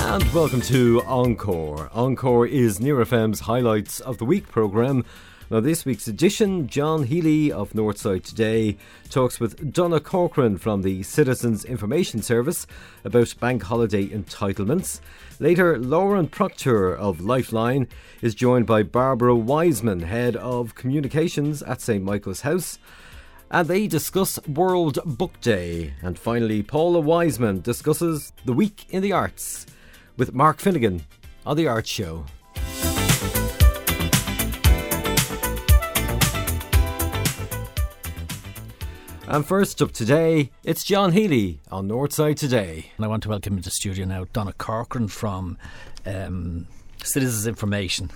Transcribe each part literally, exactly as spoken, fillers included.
And welcome to Encore. Encore is Near F M's Highlights of the Week programme. Now, this week's edition, John Healy of Northside Today talks with Donna Corcoran from the Citizens Information Service about bank holiday entitlements. Later, Lauren Proctor of Lifeline is joined by Barbara Wiseman, Head of Communications at St Michael's House, and they discuss World Book Day. And finally, Paula Wiseman discusses the week in the arts with Mark Finnegan on The Art Show. And first up today, it's John Healy on Northside Today. And I want to welcome into the studio now Donna Corcoran from um, Citizens Information.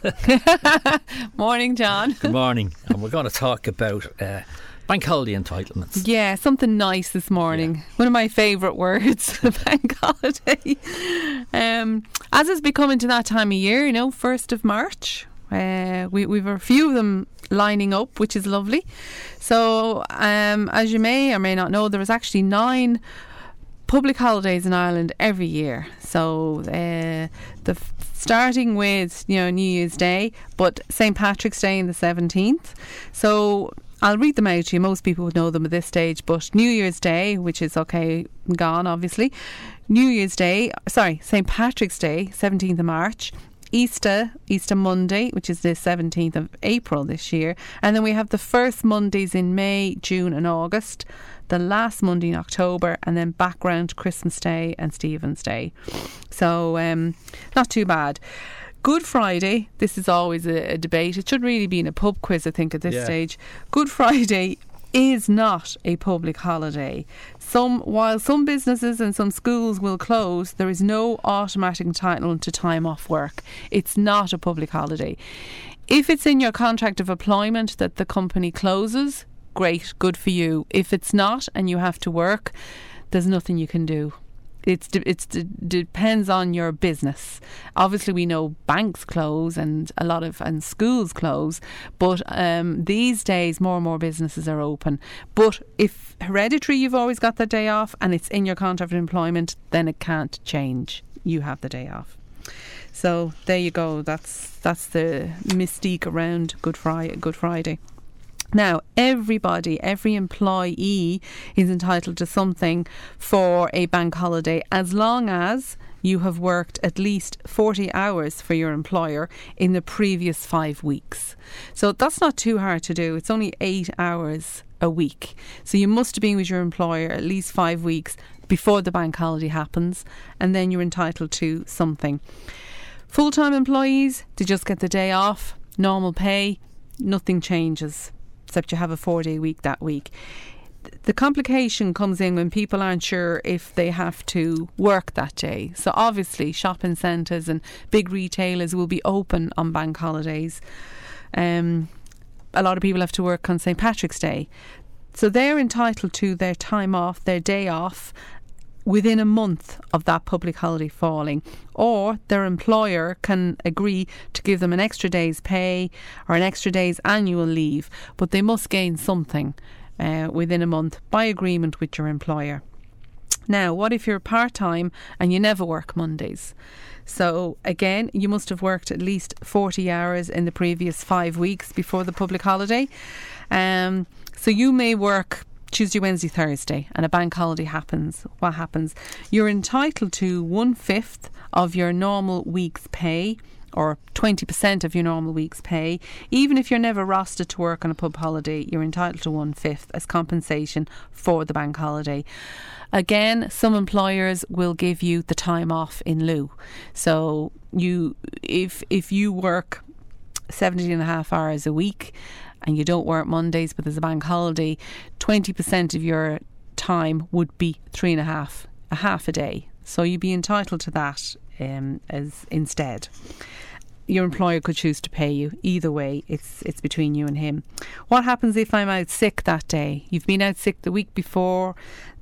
Morning, John. Good morning. And we're going to talk about uh, bank holiday entitlements. Yeah, something nice this morning. Yeah. One of my favourite words, bank holiday. Um, as it's becoming to that time of year, you know, first of March. Uh, we, we've a few of them lining up, which is lovely. So, um, as you may or may not know, there is actually nine public holidays in Ireland every year. So, uh, the starting with you know New Year's Day, but Saint Patrick's Day in the seventeenth. So, I'll read them out to you. Most people would know them at this stage, but New Year's Day, which is okay, gone obviously. New Year's Day, sorry, Saint Patrick's Day, seventeenth of March. Easter, Easter Monday, which is the seventeenth of April this year. And then we have the first Mondays in May, June and August, the last Monday in October, and then background Christmas Day and Stephen's Day. So, um, not too bad. Good Friday, this is always a, a debate. It should really be in a pub quiz, I think, at this yeah. stage. Good Friday is not a public holiday. Some while some businesses and some schools will close, there is no automatic entitlement to time off work. It's not a public holiday. If it's in your contract of employment that the company closes, great, good for you. If it's not and you have to work, there's nothing you can do. It's it's it depends on your business. Obviously, we know banks close and a lot of and schools close, but um, these days more and more businesses are open. But if hereditary, you've always got that day off, and it's in your contract of employment, then it can't change. You have the day off. So there you go. That's that's the mystique around Good Friday. Good Friday. Now, everybody, every employee is entitled to something for a bank holiday as long as you have worked at least forty hours for your employer in the previous five weeks. So that's not too hard to do. It's only eight hours a week. So you must have been with your employer at least five weeks before the bank holiday happens, and then you're entitled to something. Full-time employees, they just get the day off, normal pay, nothing changes, except you have a four-day week that week. The complication comes in when people aren't sure if they have to work that day. So obviously shopping centres and big retailers will be open on bank holidays. Um, a lot of people have to work on Saint Patrick's Day. So they're entitled to their time off, their day off, within a month of that public holiday falling, or their employer can agree to give them an extra day's pay or an extra day's annual leave, but they must gain something uh, within a month by agreement with your employer. Now, what if you're part-time and you never work Mondays? So again, you must have worked at least forty hours in the previous five weeks before the public holiday. Um, so you may work Tuesday, Wednesday, Thursday, and a bank holiday happens. What happens? You're entitled to one-fifth of your normal week's pay, or twenty percent of your normal week's pay. Even if you're never rostered to work on a pub holiday, you're entitled to one-fifth as compensation for the bank holiday. Again, some employers will give you the time off in lieu. So you, if if you work seventeen and a half hours a week, and you don't work Mondays, but there's a bank holiday, twenty percent of your time would be three and a half, a half a day. So you'd be entitled to that um, as instead. Your employer could choose to pay you. Either way, it's it's between you and him. What happens if I'm out sick that day? You've been out sick the week before,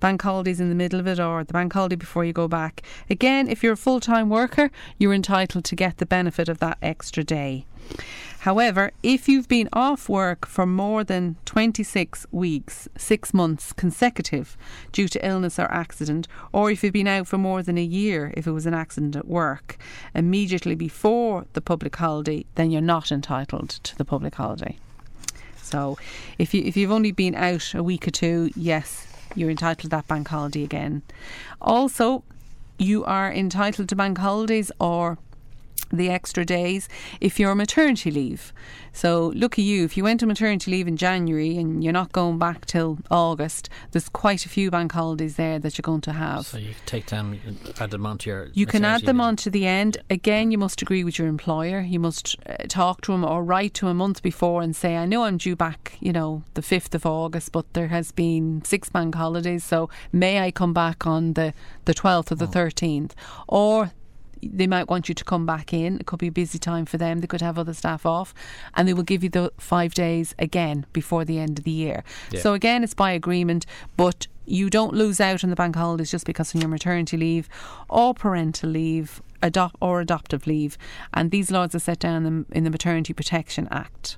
bank holidays in the middle of it or the bank holiday before you go back. Again, if you're a full-time worker, you're entitled to get the benefit of that extra day. However, if you've been off work for more than twenty-six weeks, six months consecutive due to illness or accident, or if you've been out for more than a year if it was an accident at work, immediately before the public holiday, then you're not entitled to the public holiday. So if you if you've only been out a week or two, yes, you're entitled to that bank holiday again. Also, you are entitled to bank holidays or the extra days if you're on maternity leave. So look at you, if you went to maternity leave in January and you're not going back till August, there's quite a few bank holidays there that you're going to have. So you take them, add them onto your You can add them leave. on to the end. Again, you must agree with your employer. You must uh, talk to him or write to him a month before and say, I know I'm due back, you know, the fifth of August, but there has been six bank holidays, so may I come back on the, the twelfth or the oh. thirteenth? Or they might want you to come back in. It could be a busy time for them. They could have other staff off, and they will give you the five days again before the end of the year. Yeah. So again, it's by agreement, but you don't lose out on the bank holidays just because on your maternity leave or parental leave adopt or adoptive leave, and these laws are set down in, in the Maternity Protection Act.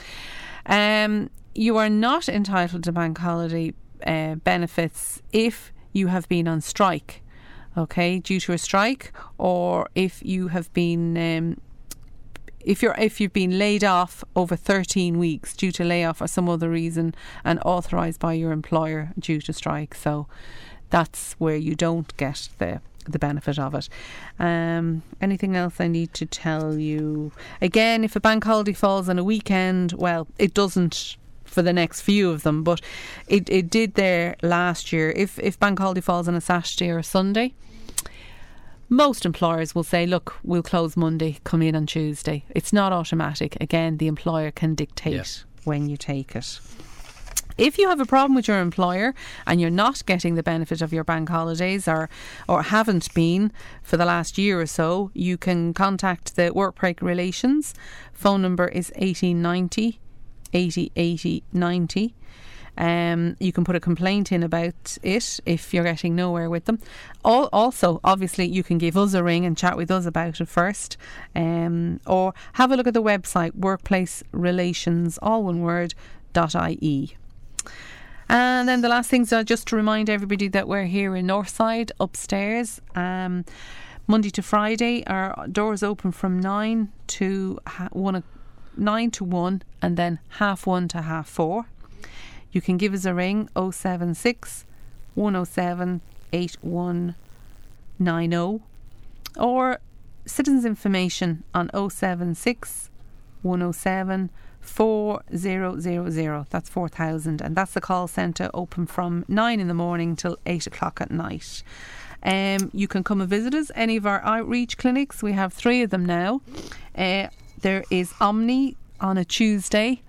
Um, you are not entitled to bank holiday uh, benefits if you have been on strike. Okay, due to a strike, or if you have been, um, if you're if you've been laid off over thirteen weeks due to layoff or some other reason, and authorised by your employer due to strike. So that's where you don't get the the benefit of it. Um, anything else I need to tell you? Again, if a bank holiday falls on a weekend, well, it doesn't for the next few of them, but it, it did there last year. If if bank holiday falls on a Saturday or a Sunday, most employers will say, look, we'll close Monday, come in on Tuesday. It's not automatic. Again, the employer can dictate yes. when you take it. If you have a problem with your employer and you're not getting the benefit of your bank holidays or, or haven't been for the last year or so, you can contact the Workbreak Relations. Phone number is eighteen ninety eighty eighty ninety. Um, you can put a complaint in about it if you're getting nowhere with them. All, also, obviously, you can give us a ring and chat with us about it first, um, or have a look at the website workplace relations, all one word, .ie. And then the last things are just to remind everybody that we're here in Northside upstairs. Um, Monday to Friday, our doors open from nine to ha- one. nine to one, and then half one to half four. You can give us a ring oh seven six, one oh seven, eight one nine oh, or citizens information on oh seven six, one oh seven, four thousand. That's four thousand, and that's the call centre, open from nine in the morning till eight o'clock at night. Um, you can come and visit us, any of our outreach clinics. We have three of them now. Uh, there is Omni on a Tuesday.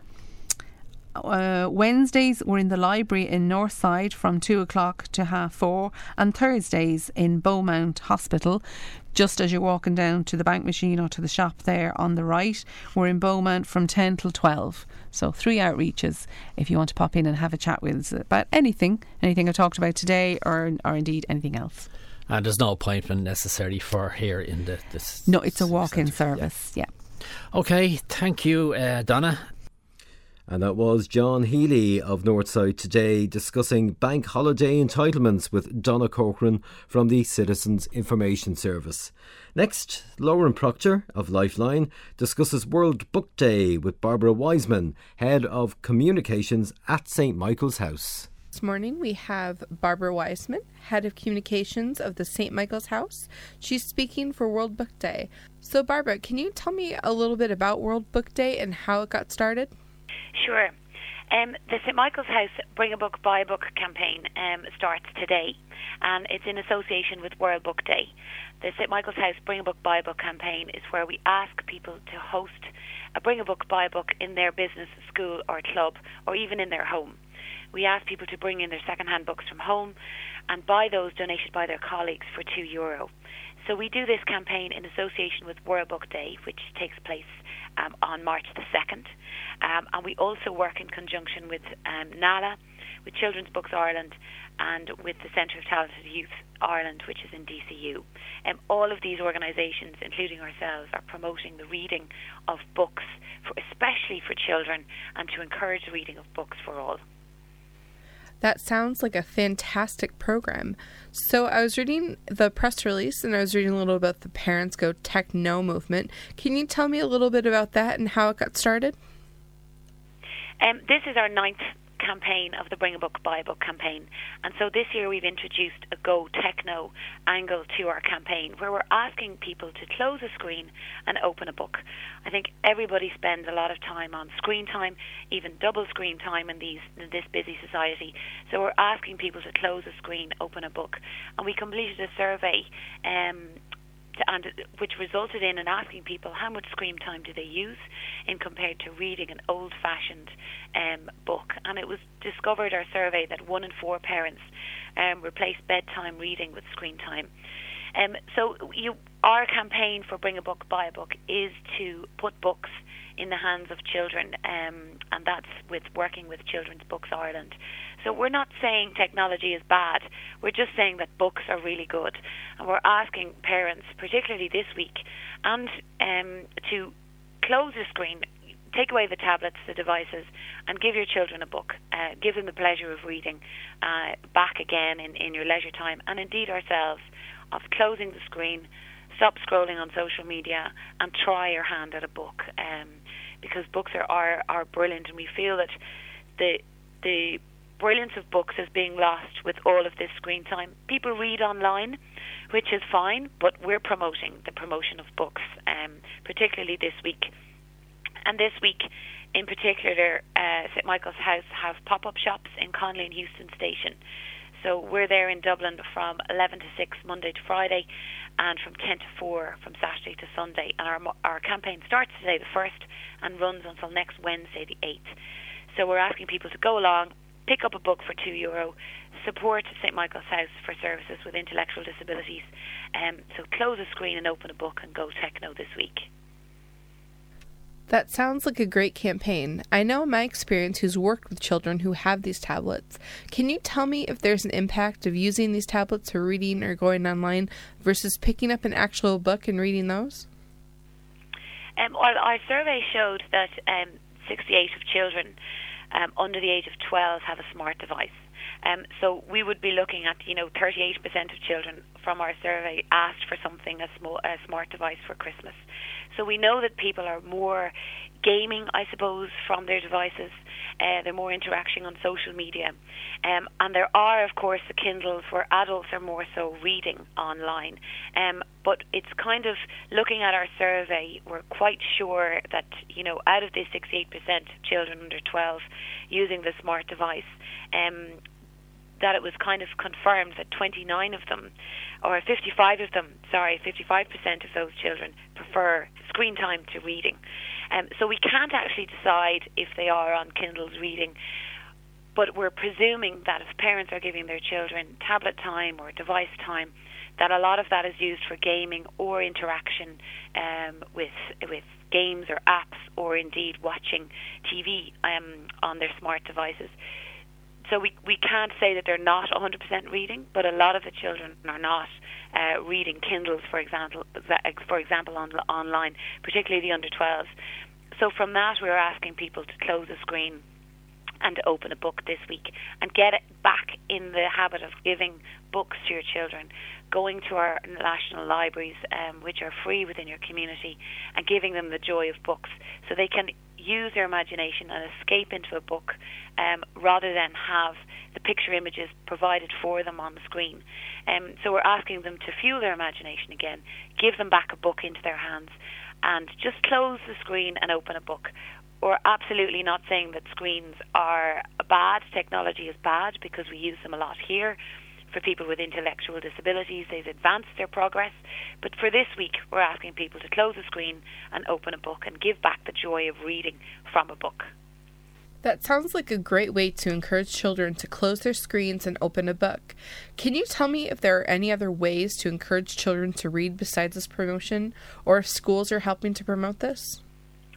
Uh, Wednesdays we're in the library in Northside from two o'clock to half four, and Thursdays in Beaumont Hospital, just as you're walking down to the bank machine or to the shop there on the right. We're in Beaumont from ten till twelve. So three outreaches if you want to pop in and have a chat with us about anything, anything I talked about today, or or indeed anything else. And there's no appointment necessary for here in the this. No, it's a walk-in centre. Service. Yeah. yeah. Okay, thank you, uh, Donna. And that was John Healy of Northside Today discussing bank holiday entitlements with Donna Corcoran from the Citizens Information Service. Next, Lauren Proctor of Lifeline discusses World Book Day with Barbara Wiseman, Head of Communications at Saint Michael's House. This morning we have Barbara Wiseman, Head of Communications of the Saint Michael's House. She's speaking for World Book Day. So Barbara, can you tell me a little bit about World Book Day and how it got started? Sure. Um, the Saint Michael's House Bring a Book, Buy a Book campaign um, starts today, and it's in association with World Book Day. The Saint Michael's House Bring a Book, Buy a Book campaign is where we ask people to host a Bring a Book, Buy a Book in their business, school or club, or even in their home. We ask people to bring in their second-hand books from home and buy those donated by their colleagues for two euro. So we do this campaign in association with World Book Day, which takes place um, on March the second. Um, and we also work in conjunction with um, NALA, with Children's Books Ireland and with the Centre of Talented Youth Ireland, which is in D C U. Um, all of these organisations, including ourselves, are promoting the reading of books, for, especially for children, and to encourage the reading of books for all. That sounds like a fantastic program. So I was reading the press release and I was reading a little about the Parents Go Techno movement. Can you tell me a little bit about that and how it got started? Um, this is our ninth campaign of the Bring a Book, Buy a Book campaign. And so this year we've introduced a Go Techno angle to our campaign, where we're asking people to close a screen and open a book. I think everybody spends a lot of time on screen time, even double screen time in these in this busy society. So we're asking people to close a screen, open a book. And we completed a survey um, to, and which resulted in an asking people how much screen time do they use in compared to reading an old-fashioned um, book. And it was discovered, our survey, that one in four parents um, replace bedtime reading with screen time. Um, so you, our campaign for Bring a Book, Buy a Book is to put books in the hands of children, um, and that's with working with Children's Books Ireland. So we're not saying technology is bad, we're just saying that books are really good. And we're asking parents, particularly this week, and um, to close the screen, take away the tablets, the devices, and give your children a book. Uh, give them the pleasure of reading uh, back again in, in your leisure time, and indeed ourselves, of closing the screen, stop scrolling on social media, and try your hand at a book, um, because books are, are, are brilliant, and we feel that the the brilliance of books is being lost with all of this screen time. People read online, which is fine, but we're promoting the promotion of books, um, particularly this week. And this week, in particular, uh, Saint Michael's House have pop-up shops in Conley and Houston Station. So we're there in Dublin from eleven to six, Monday to Friday, and from ten to four from Saturday to Sunday. And our our campaign starts today, the first, and runs until next Wednesday, the eighth. So we're asking people to go along, pick up a book for two euro, support Saint Michael's House for services with intellectual disabilities. Um, so close a screen and open a book and go techno this week. That sounds like a great campaign. I know in my experience who's worked with children who have these tablets. Can you tell me if there's an impact of using these tablets for reading or going online versus picking up an actual book and reading those? Um, well, our survey showed that um, sixty-eight of children um, under the age of twelve have a smart device. Um, so we would be looking at, you know, thirty-eight percent of children from our survey asked for something, a, small, a smart device for Christmas. So we know that people are more gaming, I suppose, from their devices. Uh, they're more interacting on social media. Um, and there are, of course, the Kindles where adults are more so reading online. Um, but it's kind of, looking at our survey, we're quite sure that, you know, out of the sixty-eight percent of children under twelve using the smart device, um, that it was kind of confirmed that twenty-nine of them, or fifty-five of them, sorry, fifty-five percent of those children prefer screen time to reading. Um, so we can't actually decide if they are on Kindles reading, but we're presuming that if parents are giving their children tablet time or device time, that a lot of that is used for gaming or interaction um, with with games or apps, or indeed watching T V um, on their smart devices. So we we can't say that they're not one hundred percent reading, but a lot of the children are not uh, reading Kindles, for example, for example, on, online, particularly the under twelves. So from that, we're asking people to close the screen and to open a book this week and get it back in the habit of giving books to your children, going to our national libraries, um, which are free within your community, and giving them the joy of books so they can use their imagination and escape into a book um, rather than have the picture images provided for them on the screen. Um, so we're asking them to fuel their imagination again, give them back a book into their hands, and just close the screen and open a book. We're absolutely not saying that screens are bad, technology is bad, because we use them a lot here. For people with intellectual disabilities, they've advanced their progress. But for this week, we're asking people to close the screen and open a book and give back the joy of reading from a book. That sounds like a great way to encourage children to close their screens and open a book. Can you tell me if there are any other ways to encourage children to read besides this promotion, or if schools are helping to promote this?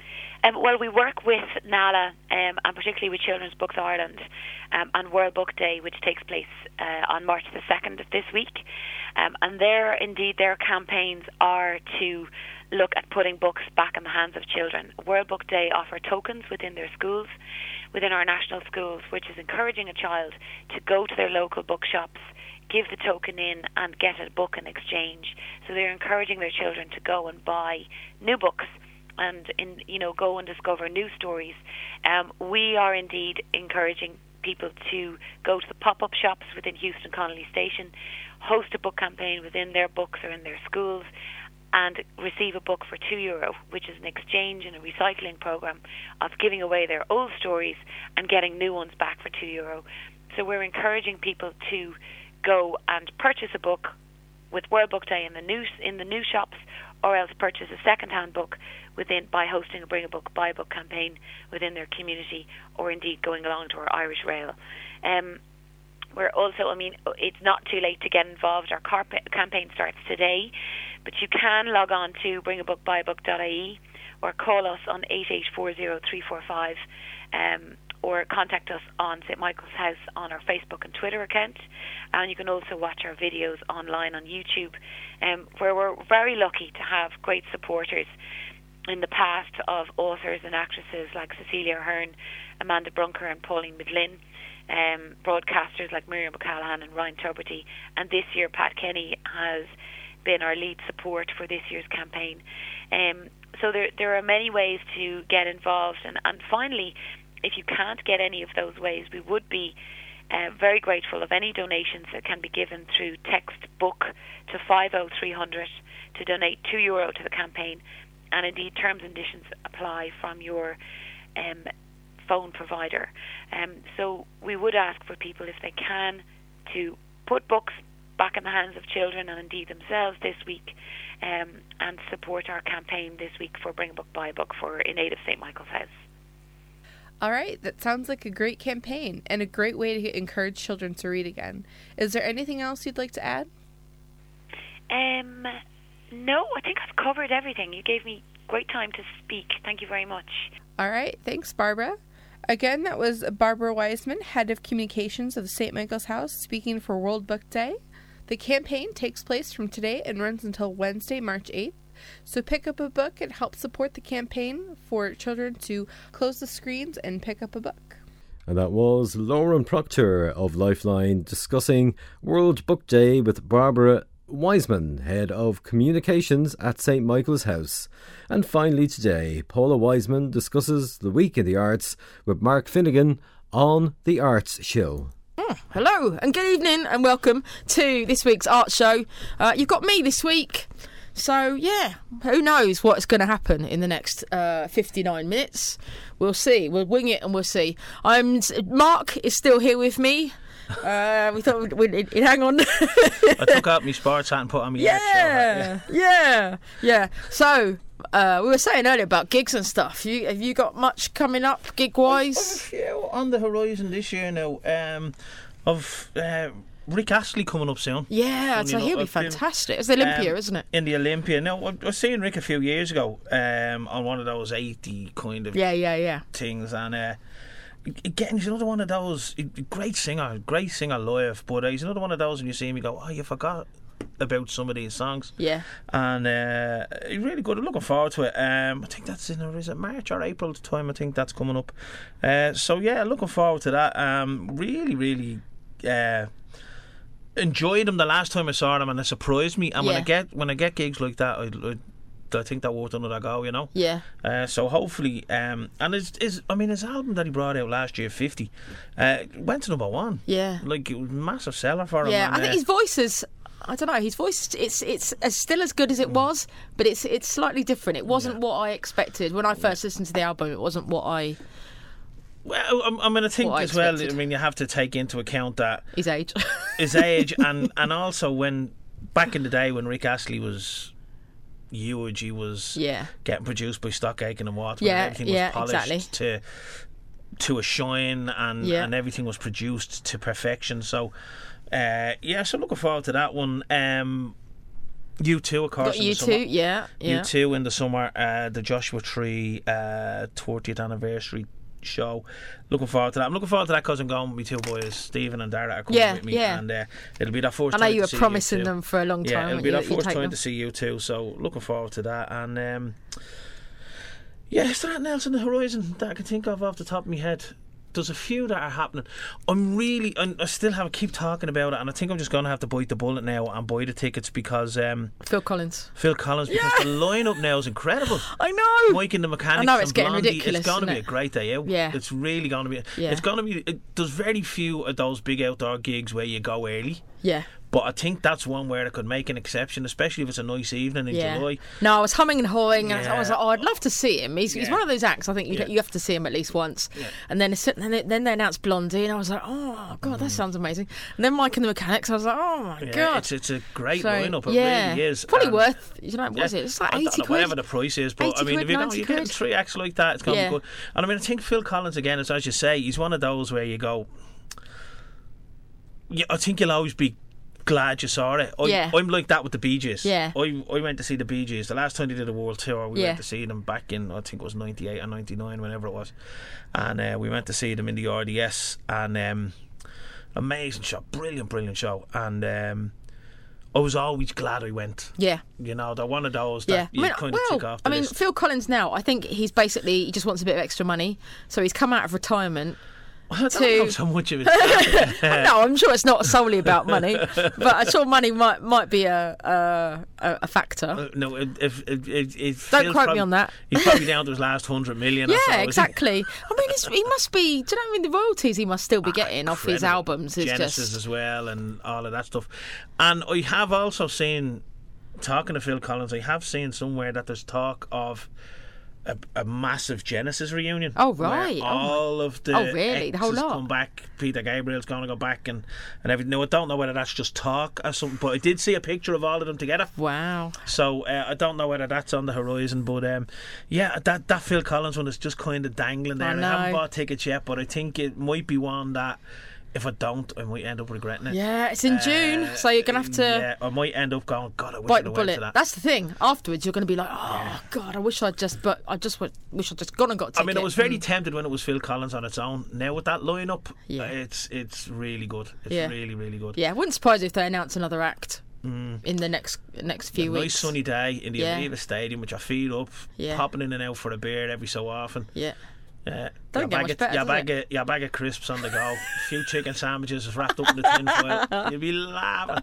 Um, well, we work with NALA um, and particularly with Children's Books Ireland um, and World Book Day, which takes place uh, on March the second of this week. Um, and there, indeed, their campaigns are to look at putting books back in the hands of children. World Book Day offer tokens within their schools, within our national schools, which is encouraging a child to go to their local bookshops, give the token in and get a book in exchange. So they're encouraging their children to go and buy new books and in, you know, go and discover new stories. Um, we are indeed encouraging people to go to the pop-up shops within Houston Connolly Station, host a book campaign within their books or in their schools, and receive a book for two euro, which is an exchange and a recycling program of giving away their old stories and getting new ones back for two euro. So we're encouraging people to go and purchase a book with World Book Day in the new in the new shops, or else purchase a second-hand book within by hosting a Bring a Book, Buy a Book campaign within their community, or indeed going along to our Irish Rail. Um, we're also, I mean, it's not too late to get involved. Our carp- campaign starts today, but you can log on to bring a book buy a book dot I E or call us on eight eight four zero three four five um, or contact us on Saint Michael's House on our Facebook and Twitter account. And you can also watch our videos online on YouTube, um, where we're very lucky to have great supporters in the past of authors and actresses like Cecilia Ahern, Amanda Brunker and Pauline McLinn, um, broadcasters like Miriam O'Callaghan and Ryan Tuberty, and this year Pat Kenny has been our lead support for this year's campaign. Um, so there there are many ways to get involved, and, and finally, if you can't get any of those ways, we would be uh, very grateful of any donations that can be given through text book to five oh three hundred to donate two euro to the campaign, and indeed terms and conditions apply from your um, phone provider. Um, so we would ask for people, if they can, to put books back in the hands of children and indeed themselves this week, um, and support our campaign this week for Bring a Book, Buy a Book for in aid of Saint Michael's House. All right, that sounds like a great campaign and a great way to encourage children to read again. Is there anything else you'd like to add? Um, no, I think I've covered everything. You gave me great time to speak. Thank you very much. All right, thanks, Barbara. Again, that was Barbara Wiseman, Head of Communications of the Saint Michael's House, speaking for World Book Day. The campaign takes place from today and runs until Wednesday, March eighth. So pick up a book and help support the campaign for children to close the screens and pick up a book. And that was Lauren Proctor of Lifeline discussing World Book Day with Barbara Wiseman, Head of Communications at Saint Michael's House. And finally today, Paula Wiseman discusses the week in the arts with Mark Finnegan on The Arts Show. Mm, hello and good evening and welcome to this week's art show. Uh, you've got me this week. So, yeah, who knows what's going to happen in the next uh, fifty-nine minutes. We'll see. We'll wing it and we'll see. I'm Mark is still here with me. Uh, we thought we'd, we'd, we'd hang on. I took out my sports hat and put on my yeah, hat. Yeah, yeah, yeah. So, uh, we were saying earlier about gigs and stuff. You, have you got much coming up gig-wise? I've a few on the horizon this year now. Um, of... Uh, Rick Astley coming up soon. Yeah, so he'll be fantastic. It's the Olympia, um, isn't it? In the Olympia. Now, I was seeing Rick a few years ago um, on one of those eighty kind of yeah, yeah, yeah. things, and uh, again, he's another one of those great singer, great singer live, but uh, he's another one of those when you see him, you go, oh, you forgot about some of these songs. Yeah. And uh, he's really good. I'm looking forward to it. Um, I think that's in, or is it March or April time? I think that's coming up. Uh, so yeah, looking forward to that. Um, really, really. Uh, enjoyed them the last time I saw them, and it surprised me. And yeah. when I get when I get gigs like that, I, I, I think that worth another go, you know. Yeah. Uh, so hopefully, um, and his, his I mean his album that he brought out last year, fifty, uh, went to number one. Yeah. Like, it was a massive seller for him. Yeah, and, I think uh, his voice is. I don't know. His voice, it's it's as still as good as it was, but it's it's slightly different. It wasn't yeah. what I expected when I first listened to the album. It wasn't what I. Well, I, I mean, I think I as well. expected. I mean, you have to take into account that His age. his age, and and also when back in the day when Rick Astley was huge, he was yeah. getting produced by Stock Aitken and Waterman. Yeah, everything yeah, was polished exactly. to to a shine, and Yeah. and everything was produced to perfection. So, uh, yeah, so looking forward to that one. Um, U two, of course. Got in you the summer. two, yeah, yeah. U two in the summer. Uh, the Joshua Tree uh, twentieth anniversary show. Looking forward to that. I'm looking forward to that because I'm going with my two boys, Stephen and Dara, are coming Yeah, with me, yeah. and uh, it'll be their first I time know you to were see promising U two. them for a long time. Yeah, it'll be you, their you first take time them. to see you too, so looking forward to that. And um, yeah, is there anything else on the horizon that I can think of off the top of my head? There's a few that are happening. I'm really, I'm, I still have keep talking about it, and I think I'm just going to have to bite the bullet now and buy the tickets because um, Phil Collins. Phil Collins, because the lineup now is incredible. I know. Mike and the Mechanics. I know, it's and getting Blondie. ridiculous, It's going to isn't be a it? great day out. Yeah. It's really going to be. Yeah. It's going to be. It, there's very few of those big outdoor gigs where you go early. Yeah. But I think that's one where I could make an exception, especially if it's a nice evening in Yeah. July. No, I was humming and hawing, and I was Yeah. like, "Oh, I'd love to see him." He's, he's Yeah. one of those acts. I think you, Yeah. you have to see him at least once. Yeah. And then, it's, then, they, then they announced Blondie, and I was like, "Oh God, that sounds amazing." And then Mike and the Mechanics, I was like, "Oh my Yeah, God!" it's it's a great So, lineup. It yeah. really is. Probably And- worth. You know, what Yeah. was it? It's like I eighty don't know, quid. whatever the price is, but I eighty mean, quid, if you go, ninety you're getting quid. three acts like that, it's going to Yeah. be good. And I mean, I think Phil Collins again is, as you say, he's one of those where you go. Yeah, I think you'll always be glad you saw it. I, Yeah. I'm like that with the Bee Gees. Yeah. I I went to see the Bee Gees the last time they did a world tour. We Yeah. went to see them back in I think it was ninety-eight or ninety-nine, whenever it was, and uh, we went to see them in the R D S, and um, amazing show, brilliant, brilliant show, and um, I was always glad I went. Yeah. You know, they're one of those that Yeah, you I mean, kind of well, tick off the I mean, list. Phil Collins now. I think he's basically he just wants a bit of extra money, so he's come out of retirement. I don't to- know so much of it. No, I'm sure it's not solely about money, but I'm sure money might might be a a, a a factor. Uh, no, if, if, if, if Don't Phil's quote me probably- on that. He's probably down to his last hundred million. or so, Yeah, isn't he? exactly. I mean, it's, he must be. Do you know? I mean, the royalties he must still be getting off his Incredible. albums is Genesis just. as well, and all of that stuff. And I have also seen, talking to Phil Collins, I have seen somewhere that there's talk of a, a massive Genesis reunion. Oh, where right. Oh, my- all of the Oh, really? The whole exes lot? come back. Peter Gabriel's going to go back, and and everything. Now I don't know whether that's just talk or something, but I did see a picture of all of them together. Wow. So uh, I don't know whether that's on the horizon, but um, yeah, that that Phil Collins one is just kind of dangling there. I And I haven't know. bought tickets yet, but I think it might be one that if I don't, I might end up regretting it. Yeah, it's in June, Uh, so you're gonna have to Yeah, I might end up going, God, I wish bite I'd the have went to bullet. that. That's the thing. Afterwards, you're going to be like, oh God, I wish I'd just, but I just would, wish I'd just gone and got a I ticket. mean, I was very Mm. tempted when it was Phil Collins on its own. Now with that lineup, Yeah. uh, it's it's really good. It's Yeah. really really good. Yeah, wouldn't surprise you if they announce another act in the next next few a weeks. nice sunny day in the Yeah. Aviva Stadium with your feet up, Yeah. popping in and out for a beer every so often. Yeah. Yeah, Don't your get bag much of, better, your does bag it? of, your bag of crisps on the go, a few chicken sandwiches wrapped up in the tin foil. You'll be laughing.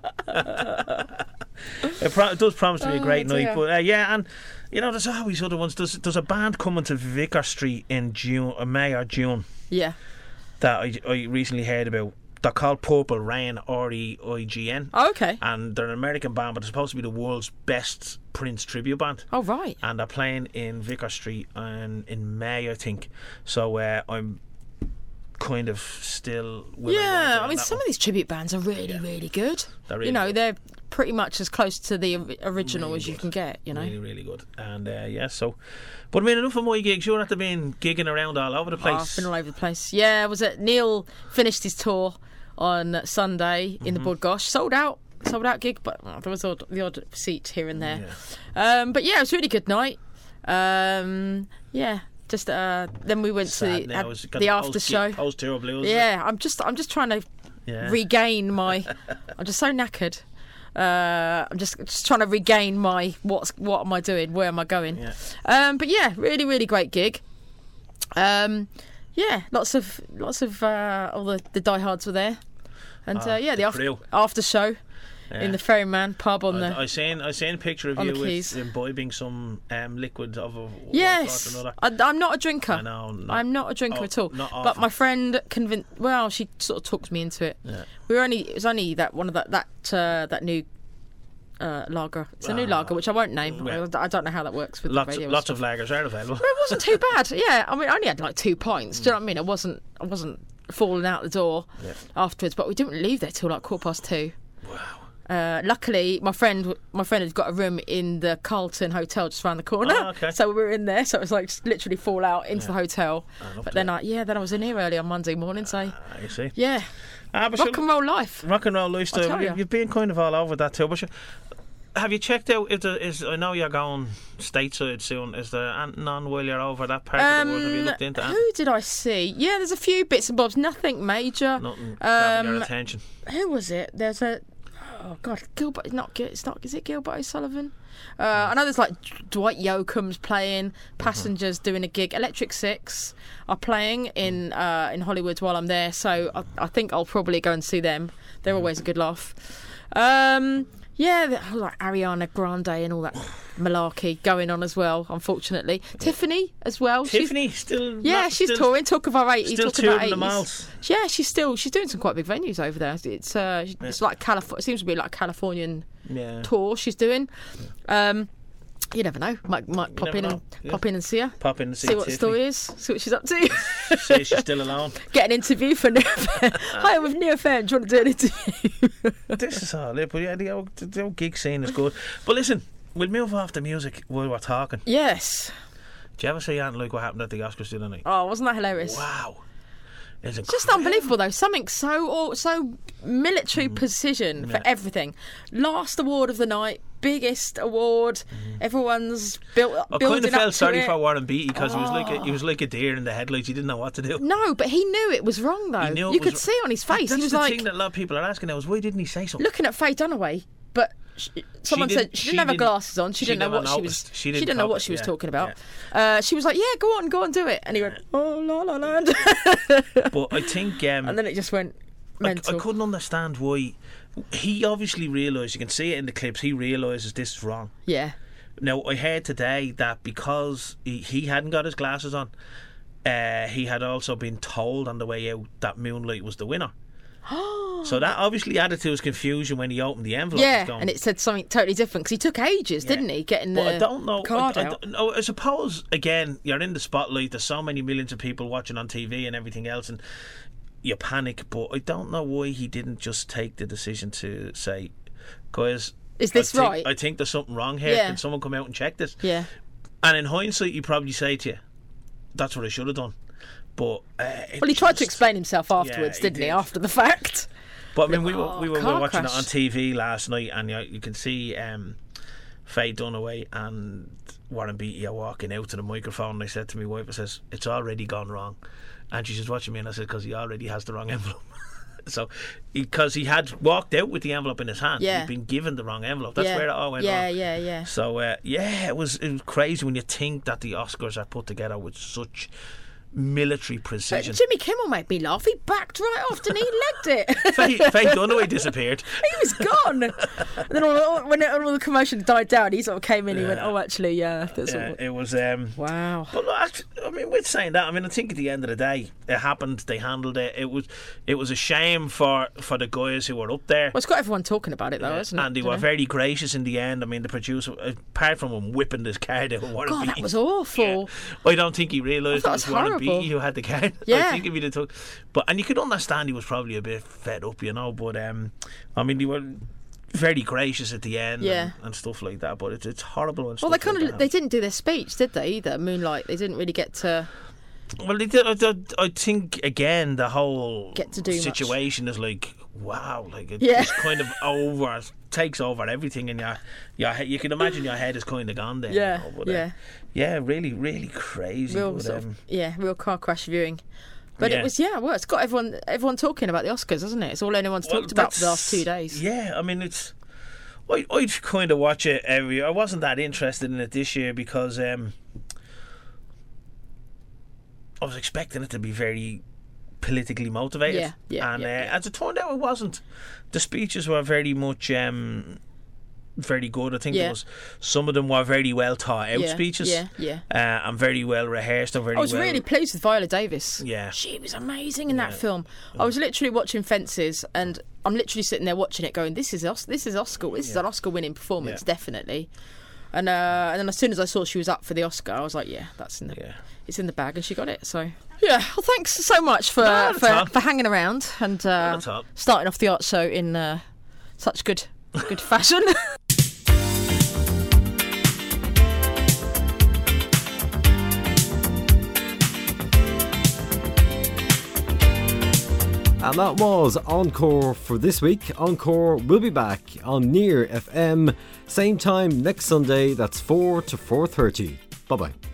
it, pro- it does promise to be a great Oh, night, dear. but uh, yeah, and you know, there's always other ones. There's there's a band coming to Vicar Street in June, uh, May or June, Yeah. that I, I recently heard about. They're called Purple Rain, R E I G N. Oh, okay. And they're an American band, but they're supposed to be the world's best Prince tribute band. Oh, right. And they're playing in Vicar Street in, in May, I think. So uh, I'm kind of still willing to Yeah, go I mean, that some one. of these tribute bands are really, really good. They're really you know, good. they're pretty much as close to the or- original Really as you good. can get. You know. Really, really good. And uh, yeah, so. But I mean, enough of my gigs. You're after being gigging around all over the Oh, place. I've been all over the place. Yeah, was it Neil finished his tour on Sunday in Mm-hmm. the Budgosh, sold out, sold out gig, but oh, there was odd, the odd seat here and there. Um, but yeah, it was a really good night. Um, yeah, just uh, then we went Sad to now, the, it's got the the after post- show. Post tour blues. isn't it? Yeah, I'm just I'm just trying to Yeah. regain my. I'm just so knackered. Uh, I'm just just trying to regain my what's what am I doing? Where am I going? Yeah. Um, but yeah, really really great gig. Um, yeah, lots of lots of uh, all the the diehards were there, and Ah, uh, yeah, the, the after crew. after show Yeah. in the Ferryman pub on the. I, I seen I seen a picture of on you the with quays. imbibing some um, liquid of a one Yes, sort or another. I, I'm not a drinker. I know, not- I'm not a drinker oh, at all. not But often. my friend convinced. Well, she sort of talked me into it. Yeah. We were only. It was only that one of that that uh, that new uh, lager. It's a new Ah. lager, which I won't name. Yeah. I don't know how that works with Lots the radio. of, and lots stuff. of lagers are available. It wasn't too bad. Yeah, I mean, I only had like two pints. Do you know what I mean? I wasn't. I wasn't falling out the door Yeah. afterwards. But we didn't leave there till like quarter past two. Wow. Uh, luckily, my friend, my friend had got a room in the Carlton Hotel just around the corner. Oh, okay. So we were in there. So it was like just literally fall out into the hotel. Ah, But then, I, yeah, then I was in here early on Monday morning. So Ah, you see. yeah, Ah, but rock sure, and roll life. rock and roll I'll lifestyle. tell You, you. you've been kind of all over that too. But sure, have you checked out if there is? I know you're going stateside soon. Is there anything on while you're over that part of the world? Have you looked into Um, that? who did I see? Yeah, there's a few bits and bobs. Nothing major. Nothing grabbing your Um, attention. Who was it? There's a oh god, Gilbert. Not Gil- it's not. Is it Gilbert O'Sullivan? Uh, I know there's like D- Dwight Yoakam's playing. Passengers doing a gig. Electric Six are playing in uh, in Hollywood while I'm there, so I, I think I'll probably go and see them. They're always a good laugh. Um, yeah, the- like Ariana Grande and all that malarkey going on as well. Unfortunately, Tiffany as well. She's- Tiffany still. yeah, not, she's still, touring. Talk of our eighties. Still Talk of our touring the eighties. malls. Yeah, she's still she's doing some quite big venues over there. It's uh, it's like California. It seems to be like a Californian Yeah. tour she's doing. Um, you never know. Might might pop never in know. and Yeah. pop in and see her. Pop in and see, See what the Tiffany. story is. See what she's up to. Say she's still alone. Get an interview for New F M. Hi, I'm with New F M. Do you want to do an interview? This is all it. But yeah, the old, the old gig scene is good. But listen, we'll move off the music while we're talking. Yes. Do you ever see anything like what happened at the Oscars the other night? Oh, wasn't that hilarious? Wow. It's It's just unbelievable, though. Something so or so military precision for Yeah. everything. Last award of the night, biggest award. Everyone's built. I building kind of up felt to sorry it. for Warren Beatty because he was like a, he was like a deer in the headlights. He didn't know what to do. No, but he knew it was wrong, though. He knew it you was could wr- see on his face. That's He was the like thing that a lot of people are asking now is why didn't he say something? looking at Faye Dunaway, but. Sh someone didn't- said she she didn't have her didn't- glasses on. She, she didn't know never what she was. noticed. She She didn't didn't know what cop she it, was yeah, talking about. Uh, she was like, "Yeah, go on, go on, do it." And he went, "Oh, La La Land," But I think um, and then it just went I, mental. I couldn't understand why. He obviously realised. You can see it in the clips. He realises this is wrong. Yeah, Now I heard today that because he, he hadn't got his glasses on, uh, he had also been told on the way out that Moonlight was the winner. So that obviously added to his confusion when he opened the envelope. yeah, He's going, and it said something totally different because he took ages, didn't he, getting the But I don't know. card I, I, out? don't know. I suppose again, you're in the spotlight. There's so many millions of people watching on T V and everything else, and you panic. But I don't know why he didn't just take the decision to say, "Guys, Is this I think, right?" I think there's something wrong here. Yeah. Can someone come out and check this?" Yeah, And in hindsight, you probably say to you, "That's what I should have done." But uh, it well, he tried to just- explain himself afterwards, he didn't he? did. After the fact. But I mean, we were Oh, we were, we car were watching crash. it on T V last night, and you, you can see um, Faye Dunaway and Warren Beatty are walking out to the microphone. And I said to my wife, "I says it's already gone wrong," and she's just watching me, and I said, "Because he already has the wrong envelope." So, because he had walked out with the envelope in his hand, Yeah. he'd been given the wrong envelope. That's yeah. where it all went yeah, wrong. yeah, yeah. So uh, yeah, it was it was crazy when you think that the Oscars are put together with such military But precision. Jimmy Kimmel made me laugh. He backed right off, didn't he? He legged it. Faye, Faye Dunaway disappeared. He was gone. And then all, all, when all the commotion died down, he sort of came in. He went, "Oh, actually, yeah." That's Yeah, all. it was. Um, Wow. But look, act- I mean, with saying that, I mean, I think at the end of the day, it happened. They handled it. It was, it was a shame for, for the guys who were up there, Well, it's got everyone talking about it, though, Yeah, isn't it? and they You were know? very gracious in the end. I mean, the producer, apart from him whipping this card out, Warren God, that Beatty, was awful. I don't think he realised I it thought was it was Warren horrible. Beatty who had the card. Yeah. I think if he'd have took, but and you could understand he was probably a bit fed up, you know. But um, I mean, they were very gracious at the end, Yeah. and, and stuff like that. But it's it's horrible. And Well, they stuff kind like of that. they didn't do their speech, did they? Either Moonlight, they didn't really get to. Well, they did, I, did- I think again the whole Get to do much. situation is like wow, like it Yeah. just kind of over takes over everything, and your your he- you can imagine your head is kind of gone there. you Yeah, know, but, uh, yeah. yeah, really, really crazy. Real but, sort of, um, yeah, real car crash viewing. But Yeah. it was, yeah, well, it's got everyone everyone talking about the Oscars, hasn't it? It's all anyone's well, talked about for the that's- last two days. Yeah, I mean it's. I I'd kind of watch it every year. I wasn't that interested in it this year because um, I was expecting it to be very politically motivated. Yeah, yeah, and yeah, uh, yeah. as it turned out, it wasn't. The speeches were very much um, very good. I think Yeah. there was some of them were very well thought out Yeah, speeches. yeah, yeah. Uh, and very well rehearsed and very I was well. really pleased with Viola Davis. Yeah. She was amazing in that film. I was literally watching Fences, and I'm literally sitting there watching it, going, "This is Os- this is Oscar. This is an Oscar-winning performance, Yeah. definitely." And uh, and then as soon as I saw she was up for the Oscar, I was like, "Yeah, that's in the Yeah. it's in the bag," and she got it. So yeah, well, thanks so much for Not at for, all. for hanging around and uh, at all. starting off the art show in uh, such good good fashion. And And that was Encore for this week. Encore will be back on Near F M, same time next Sunday. That's four to four thirty. Bye bye.